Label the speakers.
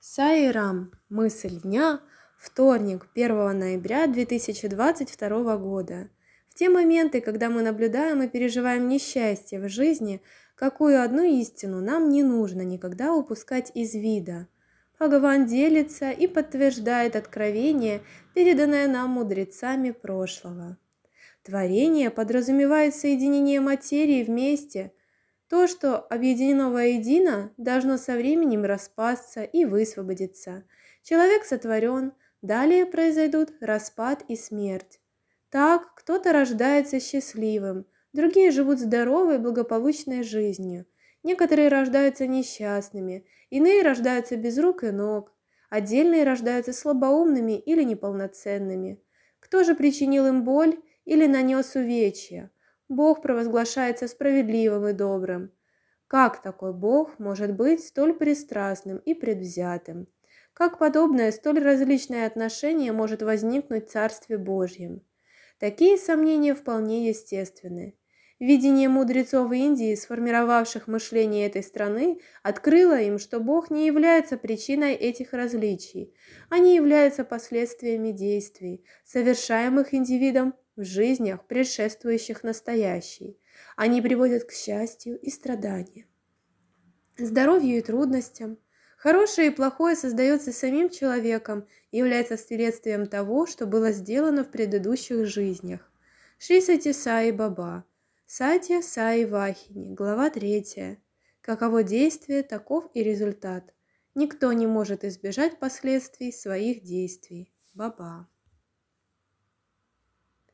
Speaker 1: Сайрам. Мысль дня. Вторник, 1 ноября 2022 года. В те моменты, когда мы наблюдаем и переживаем несчастье в жизни, какую одну истину нам не нужно никогда упускать из вида. Бхагаван делится и подтверждает откровение, переданное нам мудрецами прошлого. Творение подразумевает соединение материи вместе. То, что объединено воедино, должно со временем распасться и высвободиться. Человек сотворен, далее произойдут распад и смерть. Так, кто-то рождается счастливым, другие живут здоровой, благополучной жизнью. Некоторые рождаются несчастными, иные рождаются без рук и ног, отдельные рождаются слабоумными или неполноценными. Кто же причинил им боль или нанес увечья? Бог провозглашается справедливым и добрым. Как такой Бог может быть столь пристрастным и предвзятым? Как подобное столь различное отношение может возникнуть в Царстве Божьем? Такие сомнения вполне естественны. Видение мудрецов Индии, сформировавших мышление этой страны, открыло им, что Бог не является причиной этих различий. Они являются последствиями действий, совершаемых индивидом в жизнях, предшествующих настоящей. Они приводят к счастью и страданиям, здоровью и трудностям. Хорошее и плохое создается самим человеком и является следствием того, что было сделано в предыдущих жизнях. Шри Сати Саи Баба. Сатья Саи Вахини. Глава 3. Каково действие, таков и результат. Никто не может избежать последствий своих действий. Баба.